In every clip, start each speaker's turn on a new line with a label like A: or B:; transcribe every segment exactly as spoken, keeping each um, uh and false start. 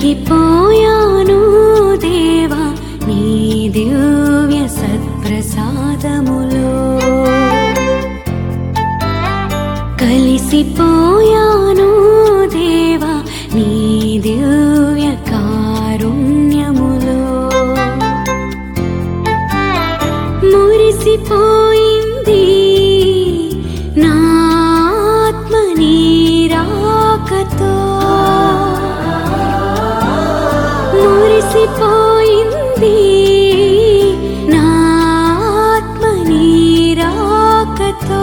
A: కరిగిపోయాను దేవా నీ దివ్య సత్ప్రసాదములో కలిసిపోయాను దేవా నీ దివ్య కారుణ్యములో మురిసిపోయింది నా ఆత్మ నీ రాకతో మురిసిపోయింది నా ఆత్మ నీ రాకతో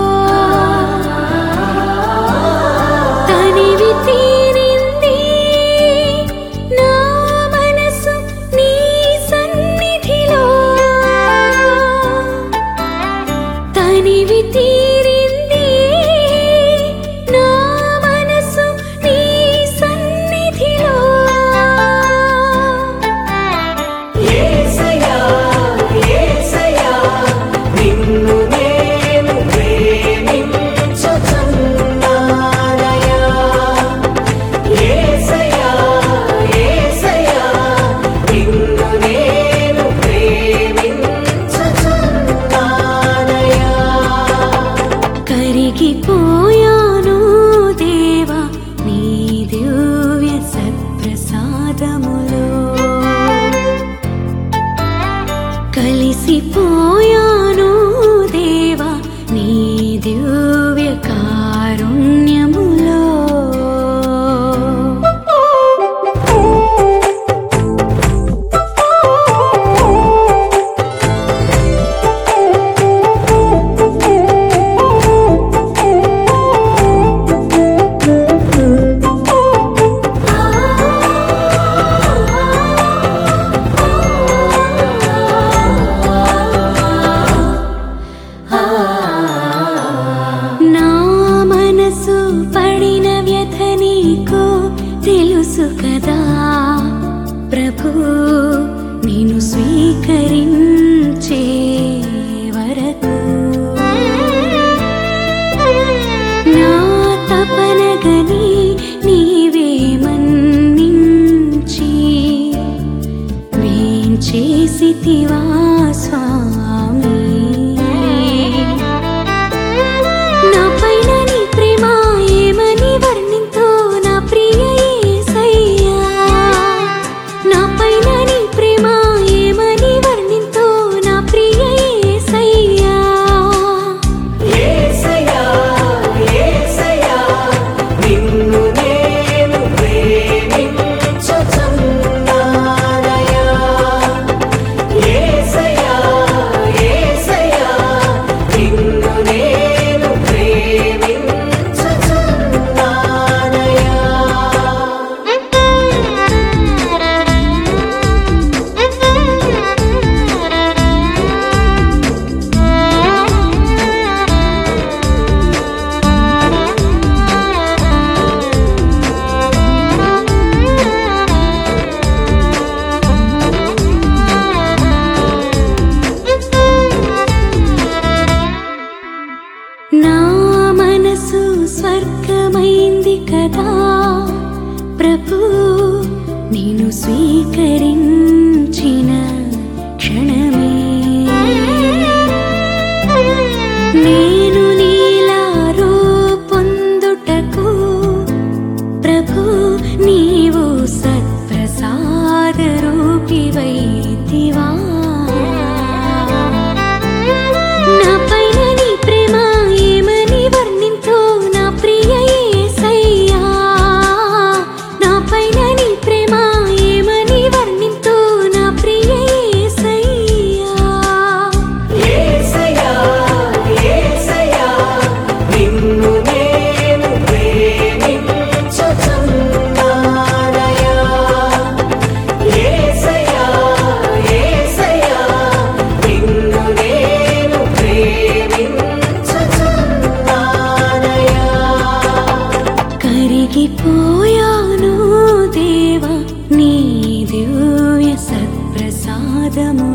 A: తనివి తీరింది నా మనసు నీ సన్నిధిలో తనివి తీరింది నా మనసు నీ సన్నిధిలో
B: యేసయ్యా యేసయ్యా నిన్ను నేను ప్రేమించుచున్నానయ్యా యేసయ్యా యేసయ్యా నిన్ను నేను ప్రేమించుచున్నానయ్యా
A: కరిగిపోయాను దేవా నీ దివ్య సత్ప్రసాదములో కలిసిపోయాను దేవా నీ దివ్య కారుణ్యములో నా మనసు పడిన వ్యథ నీకు తెలుసు కదా ప్రభు నేను స్వీకరించే వరకు నా తపనగని నీవే మన్నించి వేంచేసితివా స్వామి నా పైన నీ ప్రేమ ఏమని వర్ణింతో నా ప్రియ యేసయ్యా నా పైన నీ ప్రేమ ఏమని వర్ణింతో నా ప్రియ యేసయ్యా
B: యేసయ్యా యేసయ్యా నిన్ను నేను ప్రేమించుచున్నానయ్యా యేసయ్యా యేసయ్యా నిన్ను నేను ప్రేమించుచున్నానయ్యా
A: నా మనసు స్వర్గమైంది కదా ప్రభు నేను స్వీకరించిన క్షణమే నేను నీలా రూపొందుటకు ప్రభు నీవు సత్ప్రసాద రూపివైతివా నా పైన నీ ప్రేమ ఏమని వర్ణింతో నా ప్రియ యేసయ్యా నా పైన నీ ప్రేమ ఏమని వర్ణింతో నా ప్రియ యేసయ్యా
B: యేసయ్యా యేసయ్యా నిన్ను నేను ప్రేమించుచున్నానయ్యా యేసయ్యా యేసయ్యా నిన్ను నేను ప్రేమించుచున్నానయ్యా
A: కరిగిపోయాను దేవా నీ దివ్య సత్ప్రసాదము